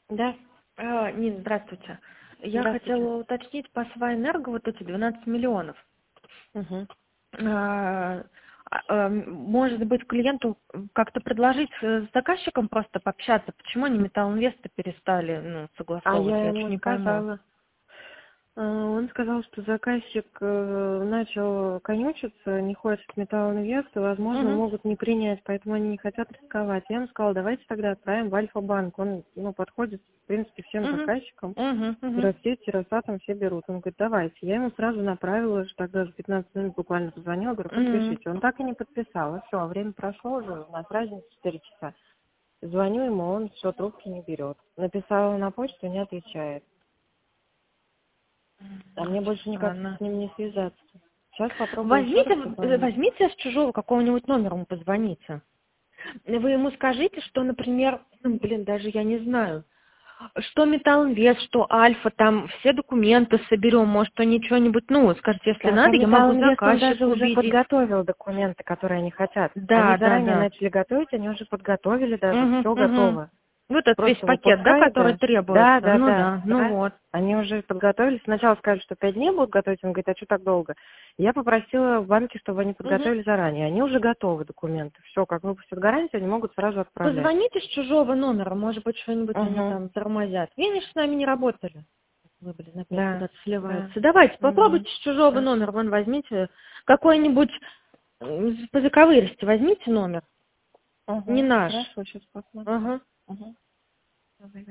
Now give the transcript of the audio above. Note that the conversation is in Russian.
Да, Нина, здравствуйте. Я здравствуйте. хотела уточнить по Свайэнерго вот эти 12 миллионов. Мгм. Может быть, клиенту как-то предложить с заказчиком просто пообщаться? Почему они Металлинвеста перестали А согласовывать? я Я вообще ему не пойму. сказала. Он сказал, что заказчик начал конючиться, не хочет Металлинвест, и, возможно, Угу, могут не принять, поэтому они не хотят рисковать. Я ему сказала, давайте тогда отправим в Альфа-банк. Он подходит, в принципе, всем угу, заказчикам. угу, угу, Террасет, Террасатом все берут. Он говорит, давайте. Я ему сразу направила, что тогда за 15 минут буквально позвонила, говорю, угу. подпишите. Он так и не подписал. И все, время прошло уже, у нас разница 4 часа. Звоню ему, он все, трубки не берет. Написала на почту, не отвечает. А мне Очень больше никак странно. с ним не связаться. Сейчас попробую еще раз Возьмите, позвонить. возьмите с чужого какого-нибудь номера, ему позвоните. Вы ему скажите, что, например, даже я не знаю, что Металлинвест, что Альфа, там все документы соберем, может, они что-нибудь, скажите, если Так, а надо, я могу Металлинвест, он заказчика даже уже убедить. подготовил документы, которые они хотят. Они Да, да, заранее да. начали готовить, они уже подготовили даже, Угу, все угу. готово. Вот этот весь Просто пакет, да, выпускай, который да. Да, требуется. да, Ну да, да, ну да. вот. Они уже подготовили. Сначала сказали, что 5 дней будут готовить. Он говорит, а что так долго? Я попросила в банке, чтобы они Угу. подготовили заранее. Они уже готовы, документы. Все, как выпустят гарантию, они могут сразу отправлять. Позвоните с чужого номера, может быть, что-нибудь они Угу. там тормозят. И они же с нами не работали. Вы, опять Да, куда-то да. сливаются. Давайте, Угу. попробуйте с чужого Хорошо. номера. Вон возьмите какой-нибудь по заковыристи, возьмите номер. Не Угу. наш. Хорошо, сейчас посмотрю. Ага. Угу. Давай.